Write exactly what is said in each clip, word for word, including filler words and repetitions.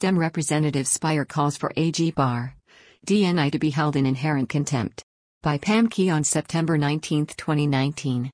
Dem Representative Spire calls for A G Barr, D N I to be held in inherent contempt. By Pam Key on September nineteenth, twenty nineteen.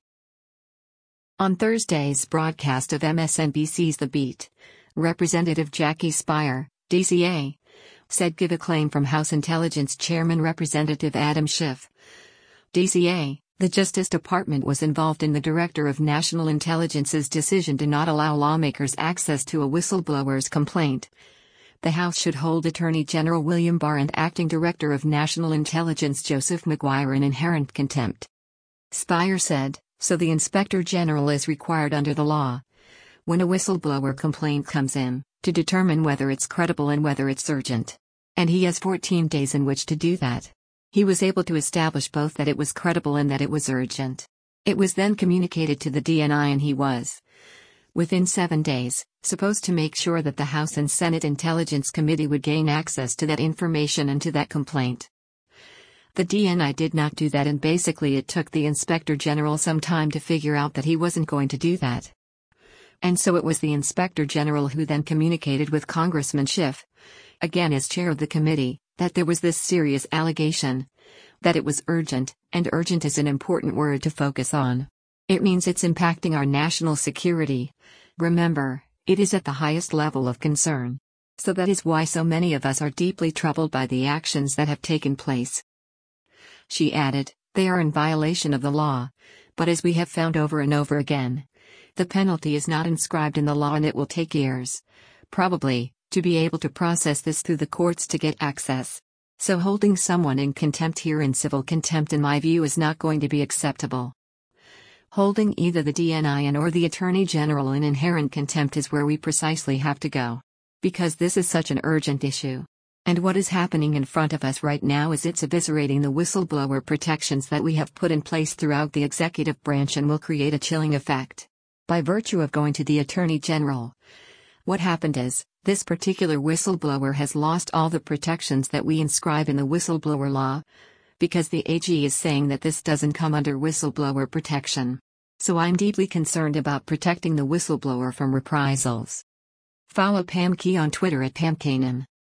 On Thursday's broadcast of M S N B C's The Beat, Representative Jackie Spire, D C A, said give a claim from House Intelligence Chairman Representative Adam Schiff, D C A, the Justice Department was involved in the Director of National Intelligence's decision to not allow lawmakers access to a whistleblower's complaint. The House should hold Attorney General William Barr and Acting Director of National Intelligence Joseph Maguire in inherent contempt. Spire said, so the Inspector General is required under the law, when a whistleblower complaint comes in, to determine whether it's credible and whether it's urgent. And he has fourteen days in which to do that. He was able to establish both that it was credible and that it was urgent. It was then communicated to the D N I and he was, within seven days, supposed to make sure that the House and Senate Intelligence Committee would gain access to that information and to that complaint. The D N I did not do that, and basically it took the Inspector General some time to figure out that he wasn't going to do that. And so it was the Inspector General who then communicated with Congressman Schiff, again as chair of the committee, that there was this serious allegation, that it was urgent, and urgent is an important word to focus on. It means it's impacting our national security. Remember, it is at the highest level of concern. So that is why so many of us are deeply troubled by the actions that have taken place. She added, they are in violation of the law, but as we have found over and over again, the penalty is not inscribed in the law and it will take years, probably, to be able to process this through the courts to get access. So holding someone in contempt here, in civil contempt, in my view, is not going to be acceptable. Holding either the D N I and or the Attorney General in inherent contempt is where we precisely have to go. Because this is such an urgent issue. And what is happening in front of us right now is it's eviscerating the whistleblower protections that we have put in place throughout the executive branch and will create a chilling effect. By virtue of going to the Attorney General, what happened is, this particular whistleblower has lost all the protections that we inscribe in the whistleblower law, because the A G is saying that this doesn't come under whistleblower protection. So I'm deeply concerned about protecting the whistleblower from reprisals. Follow Pam Key on Twitter at Pam Kanan.